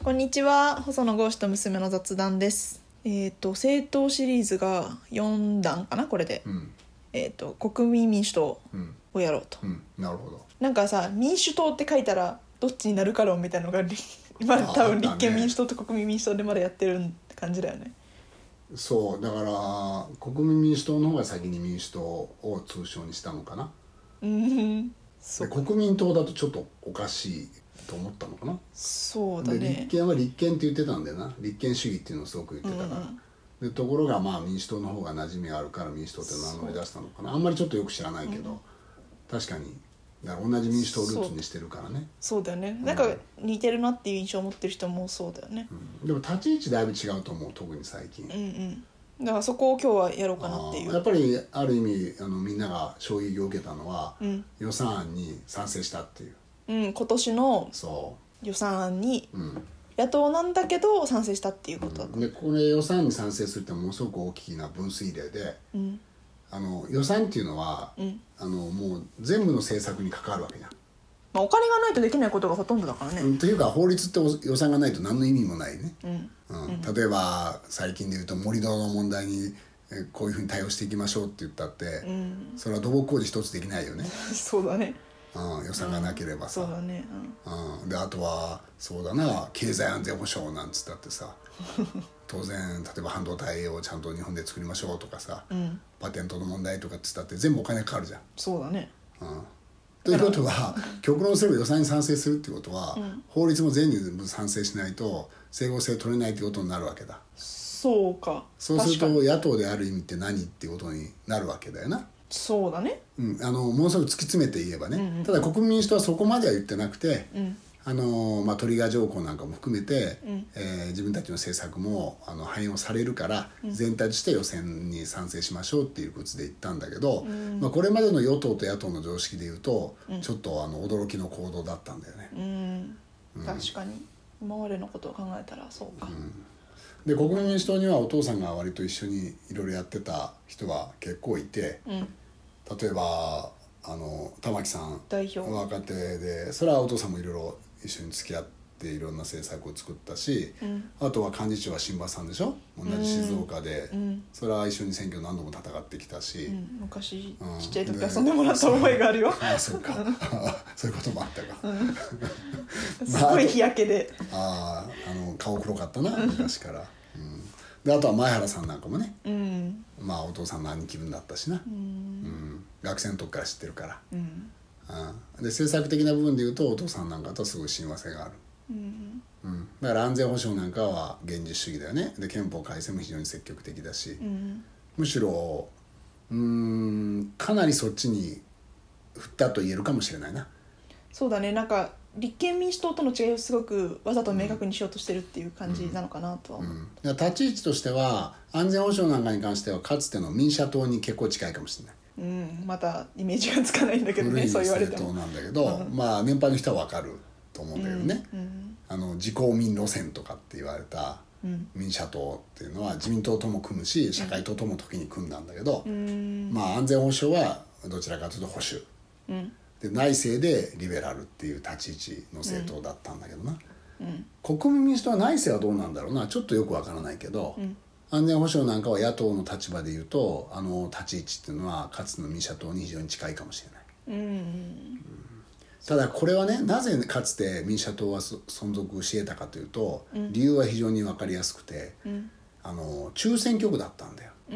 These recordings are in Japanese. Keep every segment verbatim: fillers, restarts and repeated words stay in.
こんにちは、細野豪志と娘の雑談です。えっ、と政党シリーズがよんだんかなこれで、 うん、 えっ、と国民民主党をやろうと、 うんうん、なるほど。 なんかさ、民主党って書いたらどっちになるか論みたいなのが今多分立憲民主党と国民民主党でまだやってる感じだよね。 そうだから国民民主党の方が先に民主党を通称にしたのかな。 うんそうで国民党だとちょっとおかしいと思ったのかな。 そうだね。 で立憲は立憲って言ってたんだよな。立憲主義っていうのをすごく言ってたから、うんうん、でところがまあ民主党の方が馴染みがあるから民主党って名乗り出したのかな。あんまりちょっとよく知らないけど、うん、確かにだから同じ民主党をルーツにしてるからね。 そうだよね、なんか似てるなっていう印象を持ってる人もそうだよね、 うん、でも立ち位置だいぶ違うと思う、特に最近。 うんうんだからそこを今日はやろうかなっていう。 やっぱりある意味あのみんなが衝撃を受けたのは、 うん、 予算案に賛成したっていう、 うん、今年の予算案に野党なんだけど賛成したっていうことだった、 うん、でこれ予算案に賛成するってものすごく大きな分水嶺で、うん、あの予算っていうのは、うん、あのもう全部の政策に関わるわけじゃん。 まあ、お金がないとできないことがほとんどだからね、 うん、というか法律って予算がないと何の意味もないね、うんうん、例えば最近で言うと盛り土の問題にこういうふうに対応していきましょうって言ったって、うん、それは土木工事一つできないよねそうだね、 うん、予算がなければさ、 うん、そうだね、 うんうん、であとはそうだな経済安全保障なんつったってさ当然例えば半導体をちゃんと日本で作りましょうとかさ、うん、パテントの問題とかっつったって全部お金かかるじゃん。 そうだね、 うんということは極論すれば予算に賛成するっていうことは、うん、法律も全部賛成しないと整合性取れないってことになるわけだ。 そうか。 そうすると野党である意味って何っていうことになるわけだよな。 そうだね、 うん、あのものすごく突き詰めて言えばね、うんうん、ただ国民民主党はそこまでは言ってなくて、うんあのまあ、トリガー条項なんかも含めて、うんえー、自分たちの政策もあの反映されるから、うん、全体として予算に賛成しましょうっていうことで言ったんだけど、うんまあ、これまでの与党と野党の常識で言うと、うん、ちょっとあの驚きの行動だったんだよね、うんうん、確かに今までのことを考えたらそうか、うん、 で国民民主党にはお父さんが割と一緒にいろいろやってた人は結構いて、うん、例えばあの玉木さん代表若手で、それはお父さんもいろいろ一緒に付き合っていろんな政策を作ったし、うん、あとは幹事長は新馬さんでしょ、同じ静岡で、うん、それは一緒に選挙何度も戦ってきたし、うん、 昔、うん、ちっちゃい時遊んでもらった覚えがあるよああそうかそういうこともあったか、うん、 すごい日焼けで、 あああの顔黒かったな昔から、うん、であとは前原さんなんかもね、うん、まあお父さんの兄貴分だったしな、うんうん、学生の時から知ってるから、うんうん、で政策的な部分でいうとお父さんなんかとすごい親和性がある、うんうん、だから安全保障なんかは現実主義だよね。で憲法改正も非常に積極的だし、うん、むしろうーんかなりそっちに振ったと言えるかもしれないな。 そうだね、なんか立憲民主党との違いをすごくわざと明確にしようとしてるっていう感じなのかなとは思う、うんうん、 立ち位置としては安全保障なんかに関してはかつての民社党に結構近いかもしれない。 うん、またイメージがつかないんだけどね、そう言われても。 古い政党なんだけど、うん、まあ年配の人は分かると思うんだけどね、うんうん、あの自公民路線とかって言われた民社党っていうのは自民党とも組むし社会党とも時に組んだんだけど、うん、まあ安全保障はどちらかというと保守、うん、で内政でリベラルっていう立ち位置の政党だったんだけどな、うん、国民民主党は内政はどうなんだろうな、ちょっとよく分からないけど、うん安全保障なんかは野党の立場でいうとあの立ち位置っていうのはかつての民社党に非常に近いかもしれない、うんうん、ただこれはね、なぜかつて民社党は存続し得たかというと、うん、理由は非常に分かりやすくて、うん、あの中選挙区だったんだよ、 うん、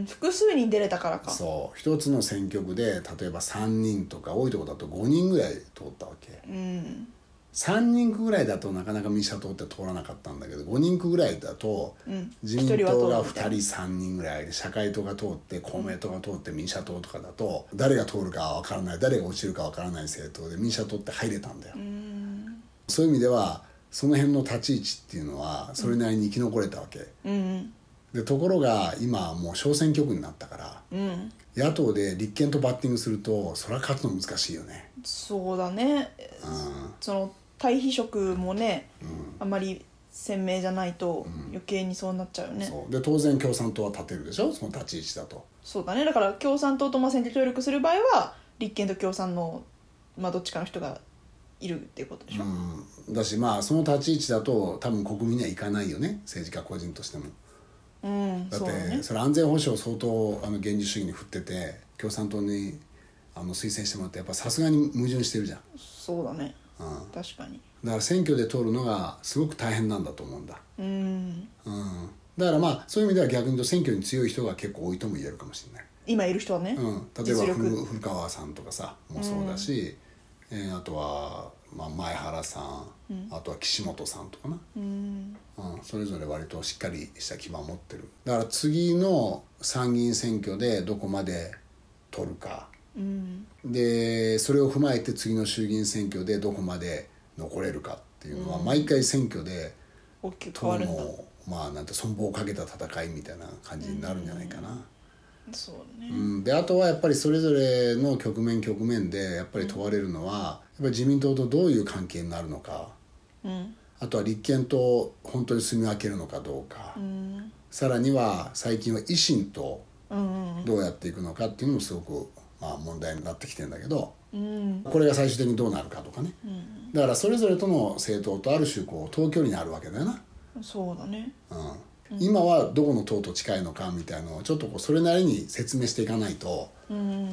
複数人出れたからか。 そう一つの選挙区で例えばさんにんとか多いところだとごにんぐらい通ったわけ、うんさんにん区ぐらいだとなかなか民社党って通らなかったんだけどごにん区ぐらいだと、うん、自民党がふたりさんにんぐらいで社会党が通って公明党が通って民社党とかだと誰が通るかわからない、誰が落ちるかわからない政党で民社党って入れたんだよ。うんそういう意味ではその辺の立ち位置っていうのはそれなりに生き残れたわけ、うん、でところが今はもう小選挙区になったから、うん、野党で立憲とバッティングするとそれは勝つの難しいよね。 そうだね、うん、その対比色もね、うん、あんまり鮮明じゃないと余計にそうなっちゃうよね、うん、 そうで当然共産党は立てるでしょ、その立ち位置だと。 そうだね、だから共産党とまあ選挙協力する場合は立憲と共産の、まあ、どっちかの人がいるっていうことでしょ、 うん、だしまあその立ち位置だと多分国民には行かないよね、政治家個人としても。 うん、 だってそうだね、 それ安全保障相当あの現実主義に振ってて共産党にあの推薦してもらってやっぱさすがに矛盾してるじゃん。 そうだね、 うん、 確かに。 だから選挙で通るのがすごく大変なんだと思うんだ、 うん、 うん、だからまあそういう意味では逆に言うと選挙に強い人が結構多いとも言えるかもしれない。 今いる人はね、 うん、例えば実力古古川さんとかさもそうだし、うんえー、あとは、まあ、前原さん、うん、あとは岸本さんとかな、 うんうん、それぞれ割としっかりした基盤を持ってる。だから次の参議院選挙でどこまで取るか、うん、でそれを踏まえて次の衆議院選挙でどこまで残れるかっていうのは、うん、毎回選挙で大きく変わるんだ。 まあなんて存亡をかけた戦いみたいな感じになるんじゃないかな、 うん、そうね、 うん、であとはやっぱりそれぞれの局面局面でやっぱり問われるのは、うん、やっぱり自民党とどういう関係になるのか、うん、あとは立憲と本当に住み分けるのかどうか、うん、さらには最近は維新とどうやっていくのかっていうのもすごく、まあ、問題になってきてるんだけど、うん、これが最終的にどうなるかとかね、うん、だからそれぞれとの政党とある種こう等距離にあるわけだよな。 そうだね、 うん、今はどこの党と近いのかみたいなのをちょっとこうそれなりに説明していかないと、うん、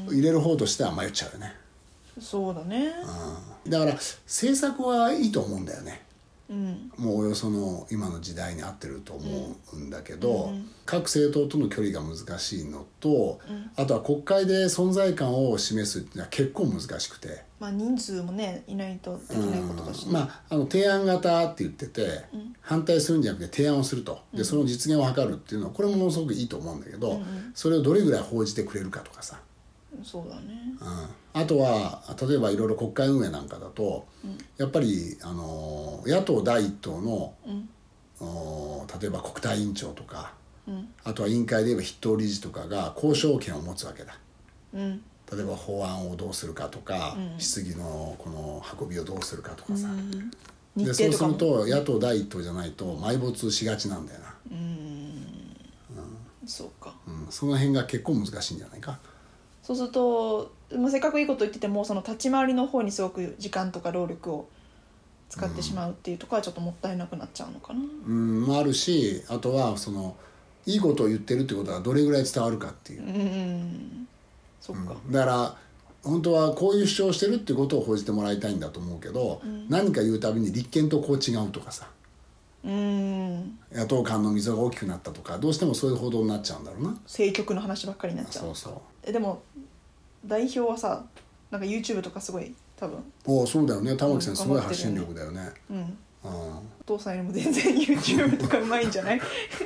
入れる方としては迷っちゃうよね。 そうだね、 うん、だから政策はいいと思うんだよね、 うん、 もうおよその今の時代に合ってると思うんだけど、うん、各政党との距離が難しいのと、うん、あとは国会で存在感を示すっていうのは結構難しくて、 まあ、人数もねいないとできないことだし、ね、 うん、まあ、あの提案型って言ってて、うん、反対するんじゃなくて提案をするとでその実現を図るっていうのはこれもものすごくいいと思うんだけど、うん、それをどれぐらい報じてくれるかとかさ、 そうだね、 うん、あとは例えばいろいろ国会運営なんかだと、うん、やっぱり、あの野党第一党の、うん、例えば国対委員長とか、うん、あとは委員会で言えば筆頭理事とかが交渉権を持つわけだ、うん、例えば法案をどうするかとか、うん、質疑のこの運びをどうするかとかさ、うん、でそうすると野党第一党じゃないと埋没しがちなんだよな、うん、うん、 そうか、 うん、その辺が結構難しいんじゃないか。 そうすると、まあ、せっかくいいこと言っててもその立ち回りの方にすごく時間とか労力を使ってしまうっていうところはちょっともったいなくなっちゃうのかな、 うん、もあるし、あとはそのいいことを言ってるってことがどれぐらい伝わるかっていう、うん、そっか、うん、だから本当はこういう主張をしてるってことを報じてもらいたいんだと思うけど、うん、何か言うたびに立憲とこう違うとかさ、うん、野党間の溝が大きくなったとかどうしてもそういう報道になっちゃうんだろうな。 政局の話ばっかりになっちゃう。 そうそう。 えでも代表はさなんか YouTube とかすごい多分おおそうだよね、玉木さんすごい発信力だよね、うん、うん、 お父さんよりも全然 YouTube とかうまいんじゃない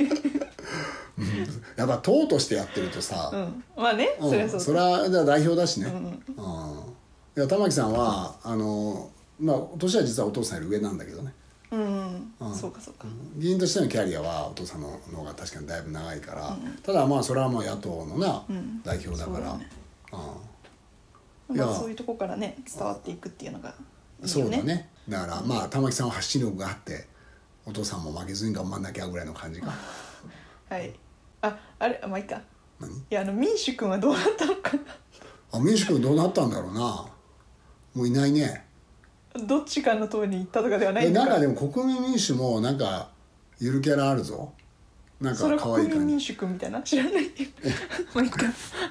やっぱ党としてやってるとさ、 うん、まあね、うん、それはそうそれは代表だしね、うんうん、いや玉木さんはあのまあ年は実はお父さんより上なんだけどね、 うんうんうん、そうかそうか、 議員としてのキャリアはお父さんの方が確かにだいぶ長いから、うん、ただまあそれはもう野党のな、うん、代表だから、 うん、まあ、そういうとこからね伝わっていくっていうのがいいよね。 そうだね。だからまあ玉木さんは発信力があってお父さんも負けずに頑張んなきゃぐらいの感じかはい。あ、あれ、まあいいか。 何？ いやあの民主君はどうなったのかなあ、民主君どうなったんだろうな。もういないね。 どっちかの党に行ったとかではないのか。 なんかでも国民民主もなんかゆるキャラあるぞ。なんか可愛い感じ。 それ国民民主君みたいな知らないまあいいか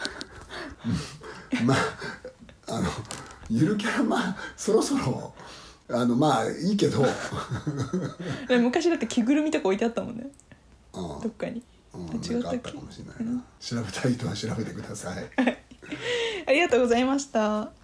まああのゆるキャラまあそろそろあのまあいいけど昔だって着ぐるみとか置いてあったもんね、 うん、 どっかに、 うん、違ったっけ、なんかあったかもしれないな、うん、調べたい人は調べてくださいありがとうございました。